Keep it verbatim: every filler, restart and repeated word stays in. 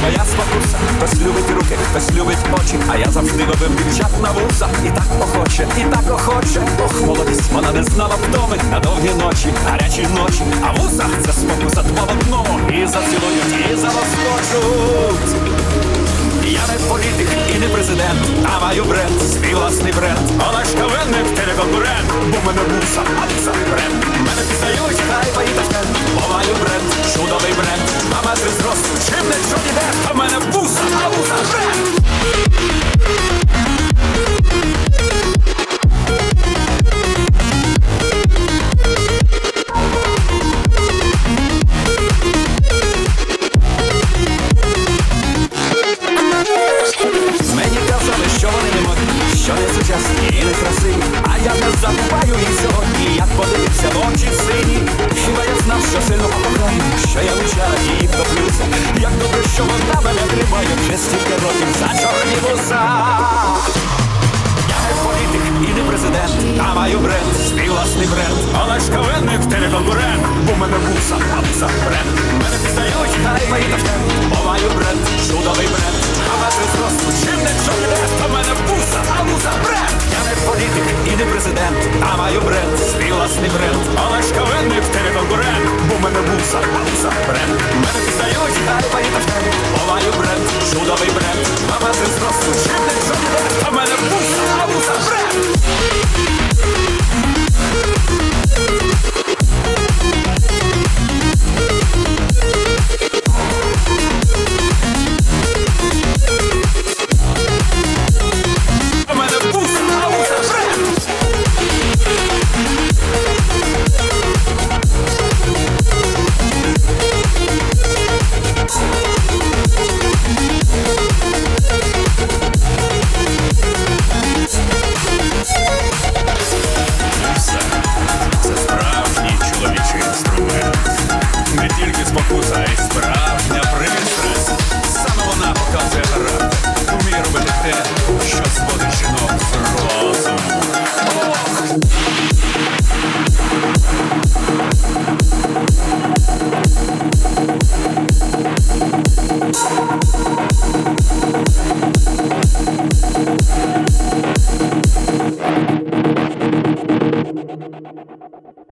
моя спокуса. Хтось любить руки, хтось любить очі, а я завжди ловив дівчат на вуса. І так охоче, і так охоче. Ох, молодість, вона не знала втоми. На довгі ночі, гарячі ночі. А вуса — це спокуса два в одному. І зацілують, і залоскочуть. Я не політик і не президент, а маю бренд, свій власний бренд. Олег Ковенник, телеконкурент, бо в мене вуса, а вуса бренд. Мене пізнають, хай мої ташкент, бо маю бренд, чудовий бренд. На метри зросту, чим не Джонні Депп, а в мене вуса, а вуса бренд. Мені казали, що вони не модні, що не сучасні і не красиві. А я не забуваю їх сьогодні, як подивився в очі сині. Хіба я знав, що сильно покохаю, що я вчора її втоплюся. Як добре, що вона мене тримає вже стільки років за чорні вуса. Я не політик і не президент, а маю бренд, свій власний бренд. Олег Ковенник, телеконкурент, бо в мене вуса, а вуса бренд. Мене пізнають, хай мої ташкент, бо маю бренд, чудовий бренд. А метри зросту, чим не Джонні Депп, то в мене вуса, а вуса бренд. Я не політик і не президент, а маю бренд, свій власний бренд. Олег Ковенник, телеконкурент, бо в мене вуса, а вуса бренд. Мене пізнають